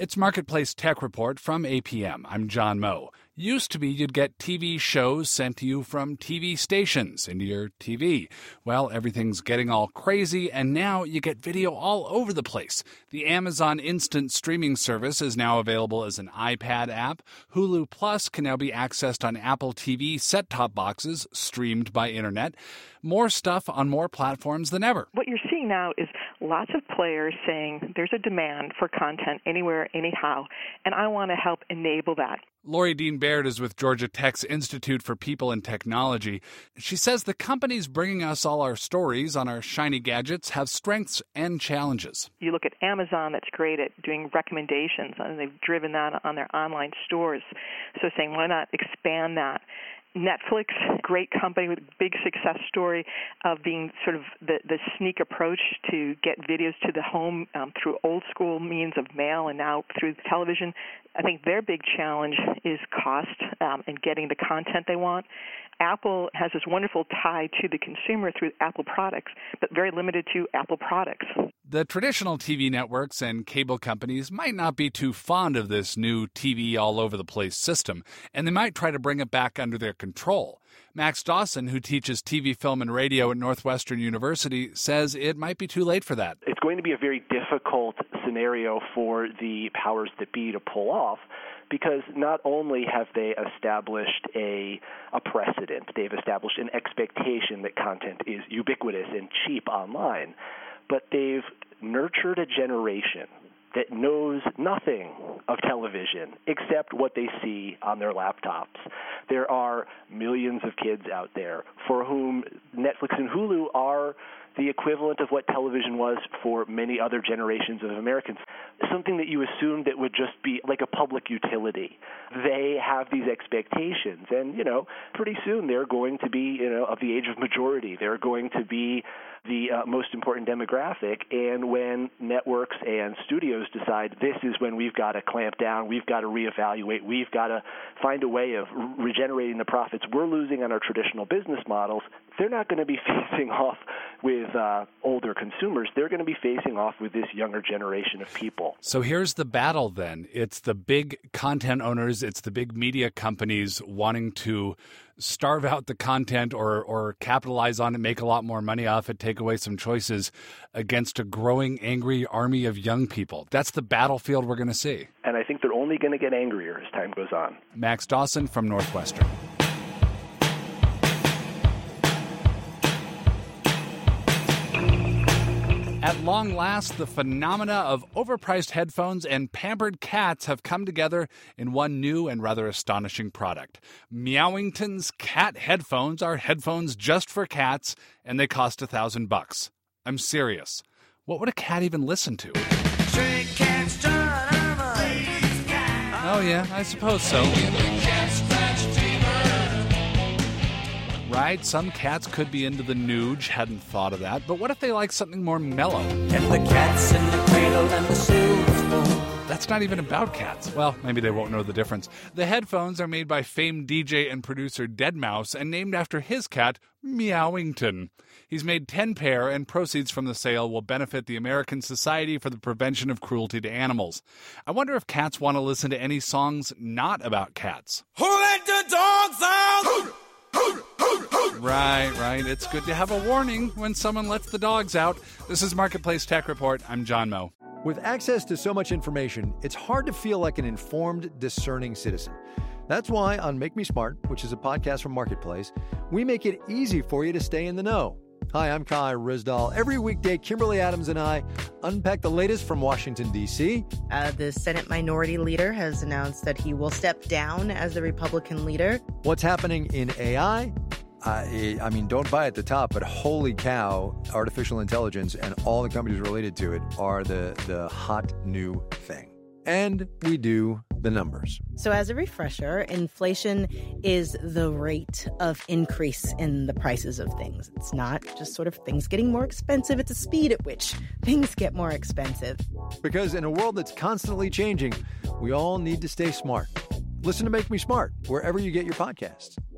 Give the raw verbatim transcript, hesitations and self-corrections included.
It's Marketplace Tech Report from A P M. I'm John Moe. Used to be you'd get T V shows sent to you from T V stations into your T V. Well, everything's getting all crazy, and now you get video all over the place. The Amazon Instant Streaming Service is now available as an iPad app. Hulu Plus can now be accessed on Apple T V set-top boxes, streamed by internet. More stuff on more platforms than ever. What you're seeing now is lots of players saying there's a demand for content anywhere, anyhow, and I want to help enable that. Lori Dean Baird is with Georgia Tech's Institute for People and Technology. She says the companies bringing us all our stories on our shiny gadgets have strengths and challenges. You look at Amazon, that's great at doing recommendations, and they've driven that on their online stores. So saying, why not expand that? Netflix, great company with a big success story of being sort of the, the sneak approach to get videos to the home um, through old school means of mail and now through television. I think their big challenge is cost um, and getting the content they want. Apple has this wonderful tie to the consumer through Apple products, but very limited to Apple products. The traditional T V networks and cable companies might not be too fond of this new T V all-over-the-place system, and they might try to bring it back under their control. Max Dawson, who teaches T V, film, and radio at Northwestern University, says it might be too late for that. It's going to be a very difficult scenario for the powers that be to pull off, because not only have they established a, a precedent, they've established an expectation that content is ubiquitous and cheap online, but they've nurtured a generation that knows nothing of television except what they see on their laptops. There are millions of kids out there for whom Netflix and Hulu are the equivalent of what television was for many other generations of Americans, something that you assumed that would just be like a public utility. They have these expectations, and, you know, pretty soon they're going to be, you know, of the age of majority. They're going to be the uh, most important demographic, and when networks and studios decide this is when we've got to clamp down, we've got to reevaluate, we've got to find a way of regenerating the profits we're losing on our traditional business models, they're not going to be facing off with uh, older consumers. They're going to be facing off with this younger generation of people. So here's the battle then. It's the big content owners, it's the big media companies wanting to starve out the content or or capitalize on it, make a lot more money off it, take away some choices against a growing, angry army of young people. That's the battlefield we're going to see. And I think they're only going to get angrier as time goes on. Max Dawson from Northwestern. At long last, the phenomena of overpriced headphones and pampered cats have come together in one new and rather astonishing product. Meowington's cat headphones are headphones just for cats, and they cost a thousand bucks. I'm serious. What would a cat even listen to? Oh yeah, I suppose so. Right, some cats could be into the nooge, hadn't thought of that, but what if they like something more mellow? And the cat's in the cradle and the silver spoon. That's not even about cats. Well, maybe they won't know the difference. The headphones are made by famed D J and producer deadmau five and named after his cat, Meowington. He's made ten pair, and proceeds from the sale will benefit the American Society for the Prevention of Cruelty to Animals. I wonder if cats want to listen to any songs not about cats. Who let the dogs out? Right, right. It's good to have a warning when someone lets the dogs out. This is Marketplace Tech Report. I'm John Moe. With access to so much information, it's hard to feel like an informed, discerning citizen. That's why on Make Me Smart, which is a podcast from Marketplace, we make it easy for you to stay in the know. Hi, I'm Kai Rizdal. Every weekday, Kimberly Adams and I unpack the latest from Washington, D C. Uh, the Senate Minority Leader has announced that he will step down as the Republican leader. What's happening in A I? I, I mean, don't buy at the top, but holy cow, artificial intelligence and all the companies related to it are the, the hot new thing. And we do the numbers. So as a refresher, inflation is the rate of increase in the prices of things. It's not just sort of things getting more expensive. It's the speed at which things get more expensive. Because in a world that's constantly changing, we all need to stay smart. Listen to Make Me Smart wherever you get your podcasts.